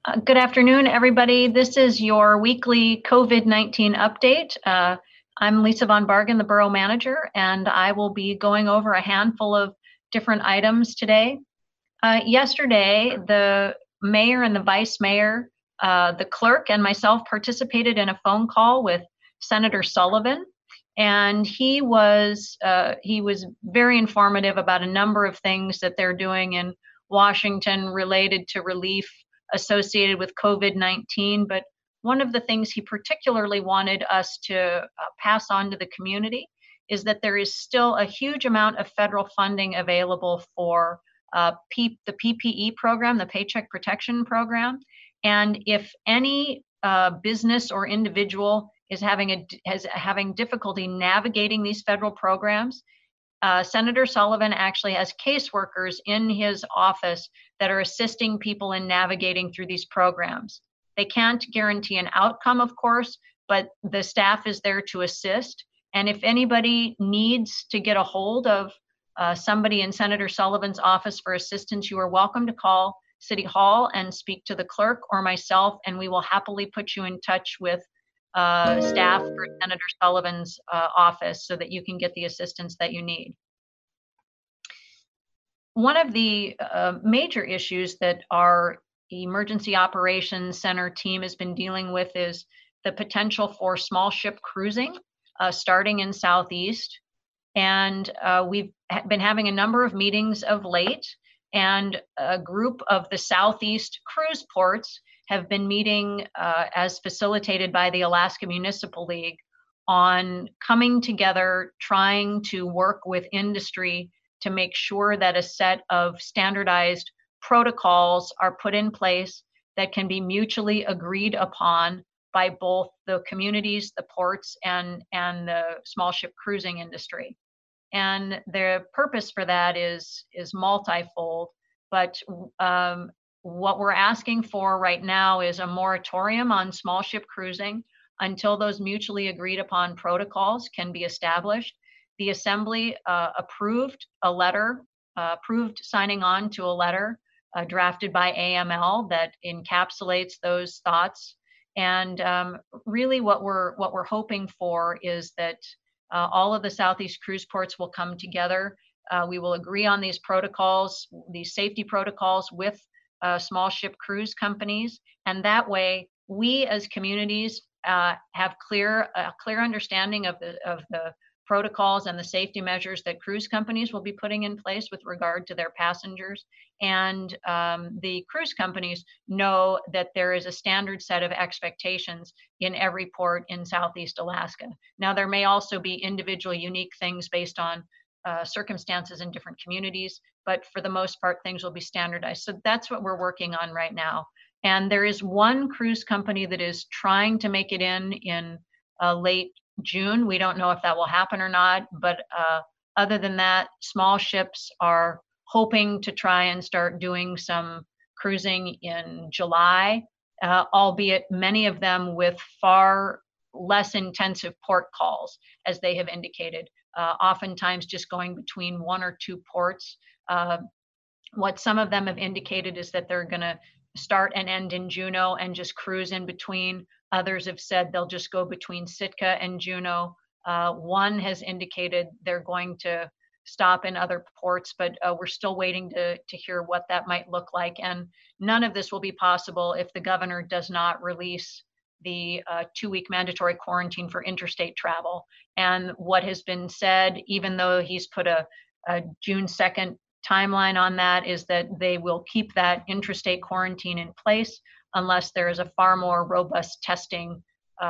Good afternoon, everybody. This is your weekly COVID-19 update. I'm Lisa Von Bargen, the Borough Manager, and I will be going over a handful of different items today. Yesterday, the mayor and the vice mayor, the clerk, and myself participated in a phone call with Senator Sullivan, and he was very informative about a number of things that they're doing in Washington related to relief associated with COVID-19. But one of the things he particularly wanted us to pass on to the community is that there is still a huge amount of federal funding available for the PPE program, the Paycheck Protection Program. And if any business or individual is having difficulty navigating these federal programs, Senator Sullivan actually has caseworkers in his office that are assisting people in navigating through these programs. They can't guarantee an outcome, of course, but the staff is there to assist. And if anybody needs to get a hold of somebody in Senator Sullivan's office for assistance, you are welcome to call City Hall and speak to the clerk or myself, and we will happily put you in touch with staff for Senator Sullivan's office so that you can get the assistance that you need. One of the major issues that our Emergency Operations Center team has been dealing with is the potential for small ship cruising starting in Southeast. And we've been having a number of meetings of late, and a group of the Southeast cruise ports have been meeting as facilitated by the Alaska Municipal League on coming together, trying to work with industry to make sure that a set of standardized protocols are put in place that can be mutually agreed upon by both the communities, the ports, and the small ship cruising industry. And the purpose for that is multifold, but what we're asking for right now is a moratorium on small ship cruising until those mutually agreed upon protocols can be established. The Assembly approved signing on to a letter drafted by AML that encapsulates those thoughts. And really what we're hoping for is that all of the Southeast cruise ports will come together. We will agree on these protocols, these safety protocols with small ship cruise companies, and that way we as communities have a clear understanding of the protocols and the safety measures that cruise companies will be putting in place with regard to their passengers. And the cruise companies know that there is a standard set of expectations in every port in Southeast Alaska. Now, there may also be individual unique things based on circumstances in different communities, but for the most part, things will be standardized. So that's what we're working on right now. And there is one cruise company that is trying to make it in late June. We don't know if that will happen or not, but other than that, small ships are hoping to try and start doing some cruising in July, albeit many of them with far less intensive port calls, as they have indicated, oftentimes just going between one or two ports. What some of them have indicated is that they're going to start and end in Juneau and just cruise in between. Others have said they'll just go between Sitka and Juneau. One has indicated they're going to stop in other ports, but we're still waiting to hear what that might look like. And none of this will be possible if the governor does not release the 2-week mandatory quarantine for interstate travel. And what has been said, even though he's put a June 2nd timeline on that, is that they will keep that intrastate quarantine in place unless there is a far more robust testing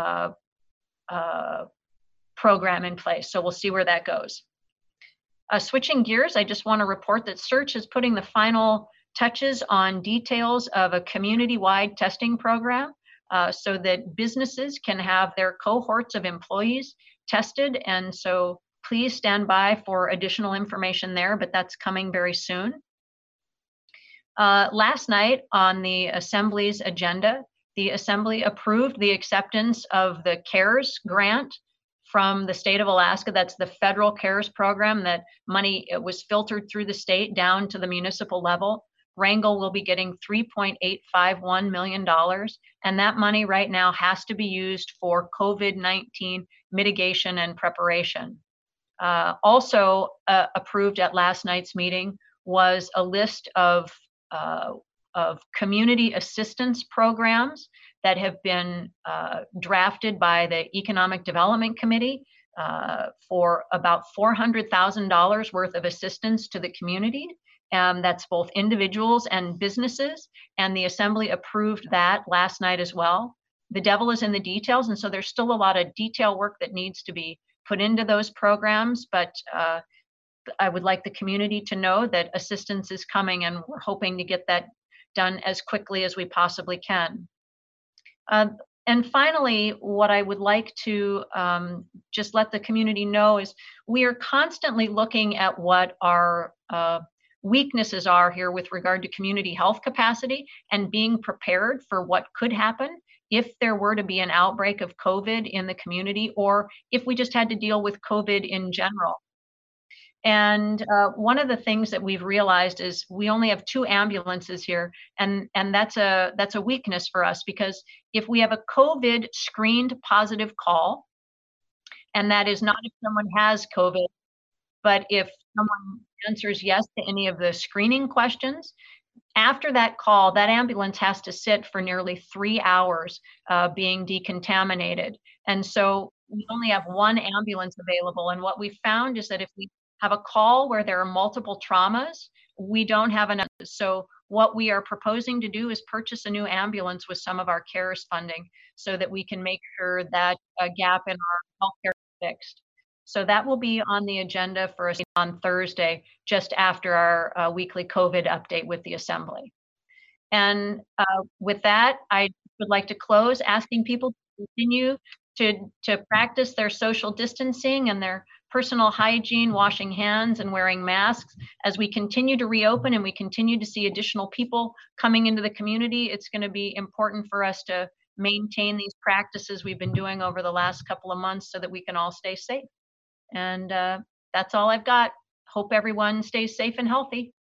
program in place. So we'll see where that goes. Switching gears, I just want to report that Search is putting the final touches on details of a community-wide testing program so that businesses can have their cohorts of employees tested. And so please stand by for additional information there, but that's coming very soon. Last night on the Assembly's agenda, the Assembly approved the acceptance of the CARES grant from the state of Alaska. That's the federal CARES program. That money was filtered through the state down to the municipal level Wrangell will be getting $3.851 million, and that money right now has to be used for COVID-19 mitigation and preparation. Also approved at last night's meeting was a list of community assistance programs that have been drafted by the Economic Development Committee for about $400,000 worth of assistance to the community. That's both individuals and businesses, and the Assembly approved that last night as well. The devil is in the details, and so there's still a lot of detail work that needs to be put into those programs, but I would like the community to know that assistance is coming, and we're hoping to get that done as quickly as we possibly can. And finally, what I would like to just let the community know is we are constantly looking at what our weaknesses are here with regard to community health capacity and being prepared for what could happen if there were to be an outbreak of COVID in the community, or if we just had to deal with COVID in general. And one of the things that we've realized is we only have 2 ambulances here, and that's a weakness for us, because if we have a COVID screened positive call, and that is not if someone has COVID, but if someone answers yes to any of the screening questions, after that call, that ambulance has to sit for nearly 3 hours being decontaminated. And so we only have 1 ambulance available. And what we found is that if we have a call where there are multiple traumas, we don't have enough. So what we are proposing to do is purchase a new ambulance with some of our CARES funding so that we can make sure that gap in our healthcare is fixed. So that will be on the agenda for us on Thursday, just after our weekly COVID update with the Assembly. And with that, I would like to close asking people to continue to practice their social distancing and their personal hygiene, washing hands and wearing masks. As we continue to reopen and we continue to see additional people coming into the community, it's going to be important for us to maintain these practices we've been doing over the last couple of months so that we can all stay safe. And that's all I've got. Hope everyone stays safe and healthy.